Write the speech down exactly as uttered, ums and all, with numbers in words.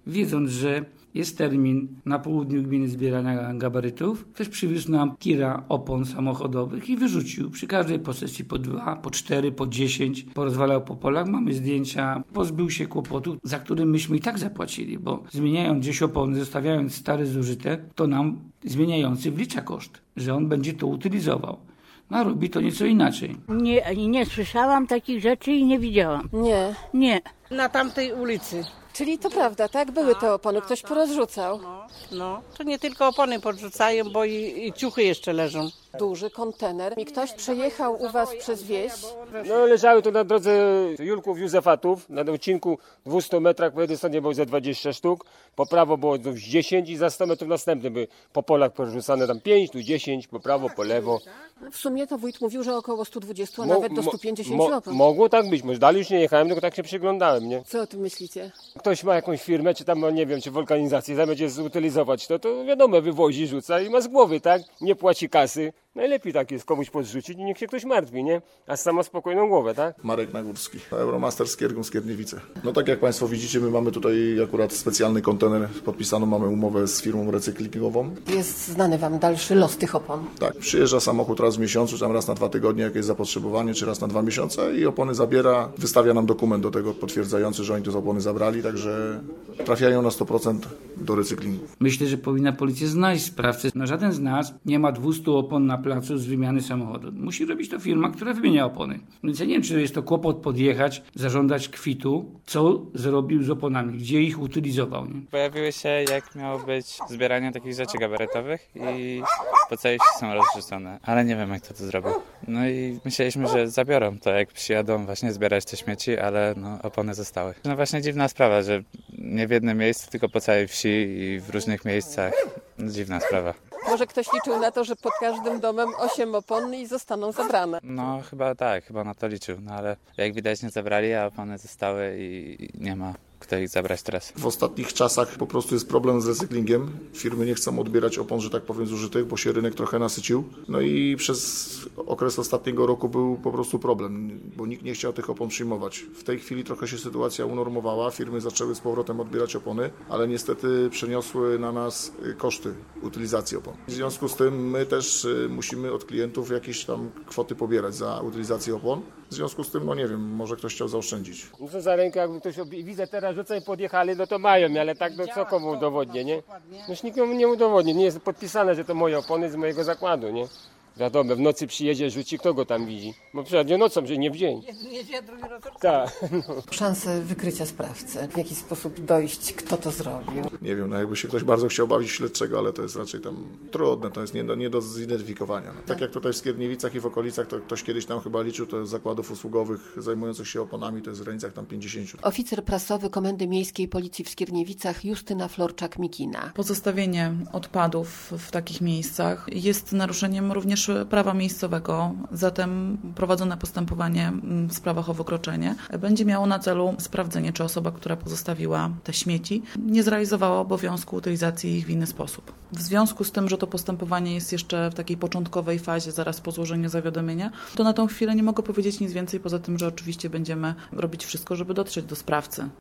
wiedząc, że jest termin na południu gminy zbierania gabarytów, ktoś przywiózł nam tira opon samochodowych i wyrzucił przy każdej posesji po dwa, po cztery, po dziesięć, porozwalał po polach, mamy zdjęcia, pozbył się kłopotu, za którym myśmy i tak zapłacili, bo zmieniając gdzieś opony, zostawiając stare zużyte, to nam zmieniający wlicza koszt, że on będzie to utylizował. No, a robi to nieco inaczej. Nie, nie słyszałam takich rzeczy i nie widziałam. Nie. Nie. Na tamtej ulicy. Czyli to prawda, tak? Były te opony, ktoś porozrzucał. No, no, to nie tylko opony podrzucają, bo i, i ciuchy jeszcze leżą. Duży kontener. I ktoś przejechał u was przez wieś? No leżały tu na drodze Julków Józefatów, na odcinku dwustu metrach, po jednej stronie było ze dwadzieścia sztuk, po prawo było dziesięć i za sto metrów następne były po polach porzucane tam pięć, tu dziesięć, po prawo, po lewo. W sumie to wójt mówił, że około sto dwadzieścia, a Mo- nawet do mo- sto pięćdziesiąt mo- opon. Mogło tak być, może dalej już nie jechałem, tylko tak się przyglądałem, nie? Co o tym myślicie? Ktoś ma jakąś firmę, czy tam, no nie wiem, czy wulkanizację, zamiast zutylizować to, to wiadomo, wywozi, rzuca i ma z głowy, tak? Nie płaci kasy. Najlepiej tak jest komuś podrzucić i niech się ktoś martwi, nie? A sama spokojną głowę, tak? Marek Nagórski, Euromaster Skiergum, Skierniewice. No tak jak Państwo widzicie, my mamy tutaj akurat specjalny kontener podpisaną, mamy umowę z firmą recyklingową. Jest znany wam dalszy los tych opon? Tak, przyjeżdża samochód raz w miesiącu, czy tam raz na dwa tygodnie, jakieś zapotrzebowanie, czy raz na dwa miesiące i opony zabiera, wystawia nam dokument do tego potwierdzający, że oni te opony zabrali, także trafiają na sto procent do recyklingu. Myślę, że powinna policja znaleźć sprawcę. No, żaden z nas nie ma dwieście opon na placu z wymiany samochodu. Musi robić to firma, która wymienia opony. Więc ja nie wiem, czy jest to kłopot podjechać, zażądać kwitu, co zrobił z oponami, gdzie ich utylizował. Nie? Pojawiły się, jak miało być zbieranie takich rzeczy gabarytowych i po całej wsi są rozrzucone, ale nie wiem, jak to to zrobił. No i myśleliśmy, że zabiorą to, jak przyjadą właśnie zbierać te śmieci, ale no, opony zostały. No właśnie dziwna sprawa, że nie w jednym miejscu, tylko po całej wsi i w różnych miejscach. No, dziwna sprawa. Może ktoś liczył na to, że pod każdym domem osiem opon i zostaną zabrane? No chyba tak, chyba na to liczył, no ale jak widać nie zabrali, a opony zostały i nie ma kto ich zabrać teraz. W ostatnich czasach po prostu jest problem z recyklingiem. Firmy nie chcą odbierać opon, że tak powiem, zużytych, bo się rynek trochę nasycił. No i przez okres ostatniego roku był po prostu problem, bo nikt nie chciał tych opon przyjmować. W tej chwili trochę się sytuacja unormowała, firmy zaczęły z powrotem odbierać opony, ale niestety przeniosły na nas koszty utylizacji opon. W związku z tym my też musimy od klientów jakieś tam kwoty pobierać za utylizację opon. W związku z tym, no nie wiem, może ktoś chciał zaoszczędzić. No co za rękę, jakby ktoś, widzę teraz, że tutaj podjechali, no to mają, ale tak, no co komu udowodnię, nie? Noż nikomu nie udowodnię, nie jest podpisane, że to moje opony z mojego zakładu, nie? Wiadomo, w nocy przyjedzie, rzuci, kto go tam widzi? Bo przyjedzie nocą, że nie w dzień. Tak. Szanse wykrycia sprawcy, w jaki sposób dojść, kto to zrobił. Nie wiem, no jakby się ktoś bardzo chciał bawić śledczego, ale to jest raczej tam trudne, to jest nie do, nie do zidentyfikowania. No. Tak jak tutaj w Skierniewicach i w okolicach, to ktoś kiedyś tam chyba liczył, to zakładów usługowych zajmujących się oponami, to jest w granicach tam pięćdziesiąt. Oficer prasowy Komendy Miejskiej Policji w Skierniewicach Justyna Florczak-Mikina. Pozostawienie odpadów w takich miejscach jest naruszeniem również prawa miejscowego, zatem prowadzone postępowanie w sprawach o wykroczenie będzie miało na celu sprawdzenie, czy osoba, która pozostawiła te śmieci, nie zrealizowała obowiązku utylizacji ich w inny sposób. W związku z tym, że to postępowanie jest jeszcze w takiej początkowej fazie, zaraz po złożeniu zawiadomienia, to na tą chwilę nie mogę powiedzieć nic więcej, poza tym, że oczywiście będziemy robić wszystko, żeby dotrzeć do sprawcy.